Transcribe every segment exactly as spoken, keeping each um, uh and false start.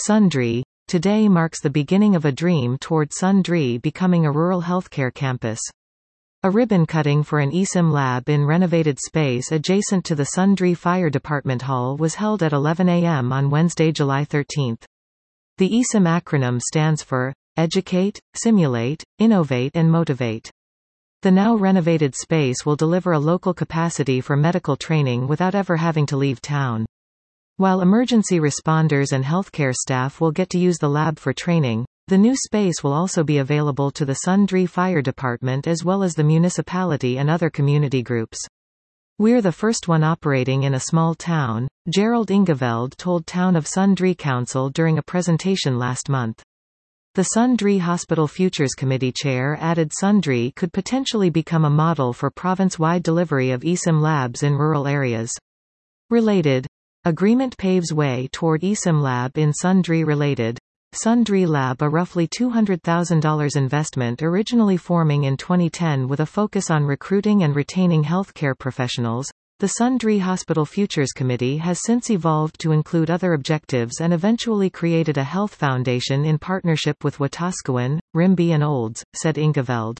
Sundri. Today marks the beginning of a dream toward Sundri becoming a rural healthcare campus. A ribbon cutting for an eSIM lab in renovated space adjacent to the Sundri Fire Department Hall was held at eleven a m on Wednesday, July thirteenth. The eSIM acronym stands for Educate, Simulate, Innovate and Motivate. The now renovated space will deliver a local capacity for medical training without ever having to leave town. While emergency responders and healthcare staff will get to use the lab for training, the new space will also be available to the Sundri Fire Department as well as the municipality and other community groups. "We're the first one operating in a small town," Gerald Ingeveld told Town of Sundri Council during a presentation last month. The Sundri Hospital Futures Committee chair added Sundri could potentially become a model for province-wide delivery of eSIM labs in rural areas. Related. Agreement paves way toward eSIM lab in Sundri. Related. Sundri Lab, a roughly two hundred thousand dollars investment originally forming in twenty ten with a focus on recruiting and retaining healthcare professionals. The Sundri Hospital Futures Committee has since evolved to include other objectives and eventually created a health foundation in partnership with Wetaskiwin, Rimbey and Olds, said Ingeveld.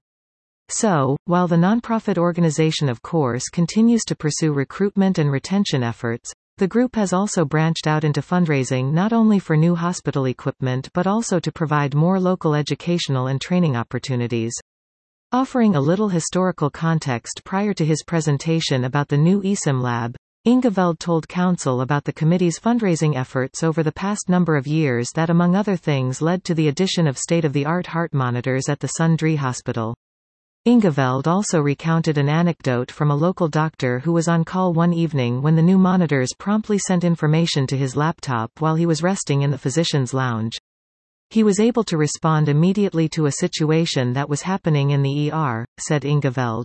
So, while the nonprofit organization of course continues to pursue recruitment and retention efforts, the group has also branched out into fundraising not only for new hospital equipment but also to provide more local educational and training opportunities. Offering a little historical context prior to his presentation about the new eSIM lab, Ingeveld told Council about the committee's fundraising efforts over the past number of years that among other things led to the addition of state-of-the-art heart monitors at the Sundri Hospital. Ingeveld also recounted an anecdote from a local doctor who was on call one evening when the new monitors promptly sent information to his laptop while he was resting in the physician's lounge. He was able to respond immediately to a situation that was happening in the E R, said Ingeveld.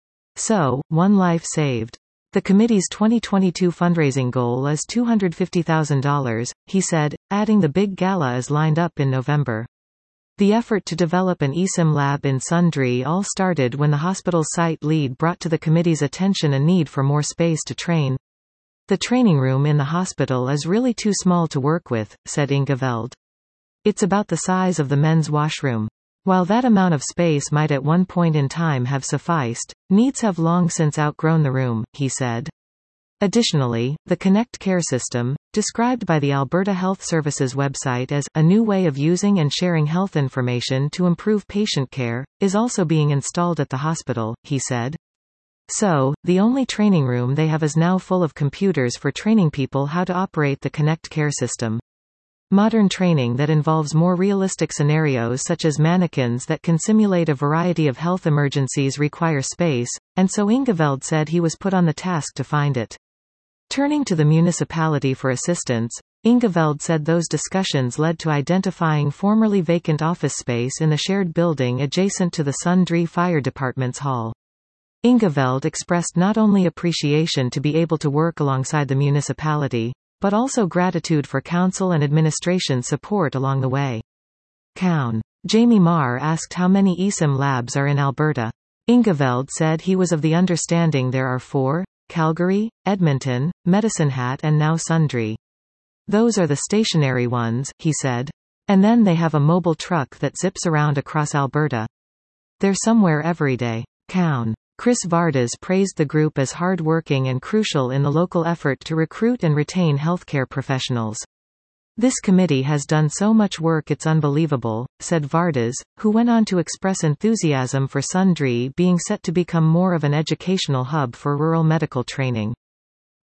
So, one life saved. The committee's twenty twenty-two fundraising goal is two hundred fifty thousand dollars, he said, adding the big gala is lined up in November. The effort to develop an eSIM lab in Sundri all started when the hospital's site lead brought to the committee's attention a need for more space to train. "The training room in the hospital is really too small to work with," said Ingeveld. "It's about the size of the men's washroom. While that amount of space might at one point in time have sufficed, needs have long since outgrown the room," he said. Additionally, the Connect Care system, described by the Alberta Health Services website as a new way of using and sharing health information to improve patient care, is also being installed at the hospital, he said. So, the only training room they have is now full of computers for training people how to operate the Connect Care system. Modern training that involves more realistic scenarios such as mannequins that can simulate a variety of health emergencies require space, and so Ingeveld said he was put on the task to find it. Turning to the municipality for assistance, Ingeveld said those discussions led to identifying formerly vacant office space in the shared building adjacent to the Sundri Fire Department's hall. Ingeveld expressed not only appreciation to be able to work alongside the municipality, but also gratitude for council and administration support along the way. Cown. Jamie Marr asked how many eSIM labs are in Alberta. Ingeveld said he was of the understanding there are four: Calgary, Edmonton, Medicine Hat and now Sundri. "Those are the stationary ones," he said. "And then they have a mobile truck that zips around across Alberta. They're somewhere every day." Cown. Chris Vardas praised the group as hard-working and crucial in the local effort to recruit and retain healthcare professionals. "This committee has done so much work it's unbelievable," said Vardas, who went on to express enthusiasm for Sundri being set to become more of an educational hub for rural medical training.